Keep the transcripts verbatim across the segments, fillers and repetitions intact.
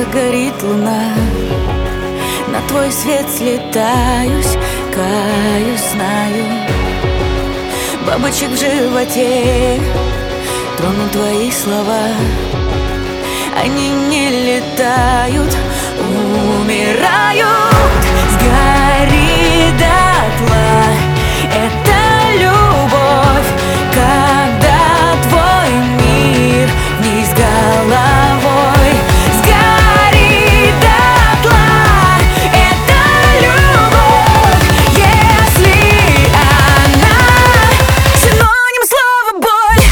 Ярко горит луна, на твой свет слетаюсь, каюсь, знаю. Бабочек в животе тронут твои слова. Они не летают, умирают. Сгори дотла, это любовь, когда твой мир вниз головой. Сгори дотла, это любовь, если она синоним слова боль.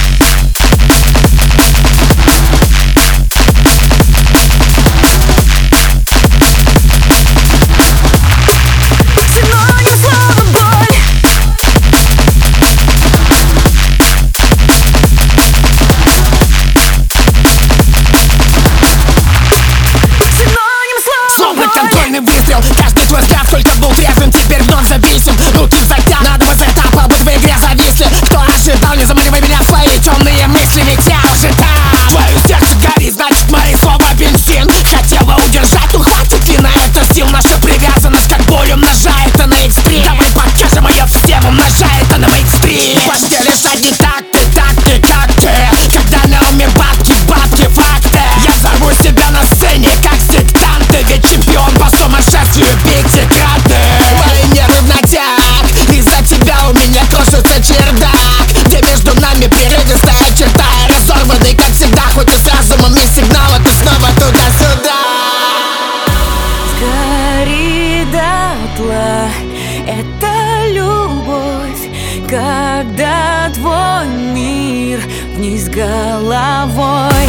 Контрольный выстрел, каждый твой взгляд только был трезвым, теперь вновь зависим. Руки взлетят, надо из этапа, будто в игре зависли. Кто ожидал, не заманивай меня в свои темные мысли, ведь я ожидал. Твое сердце горит, значит мои слова бензин. Хотела удержать, но хватит ли на это сил? Наша привязанность как боль умножает на экстрим. Давай покажем ее всем, умножает на мейнстрим. В постели шаги так ты, так ты, как ты. Когда на уме бабки, бабки, факты. Я взорву себя на сцене, как сектанты. Ведь чемпион по сумасшествию пятикратный. Мои нервы в натяг, из-за тебя у меня крошится чердак. Где между нами прерывистая черта, разорванный, как всегда. Хоть и с разумом и сигнала, ты снова туда-сюда. Сгори дотла, это любовь, когда твой мир вниз головой.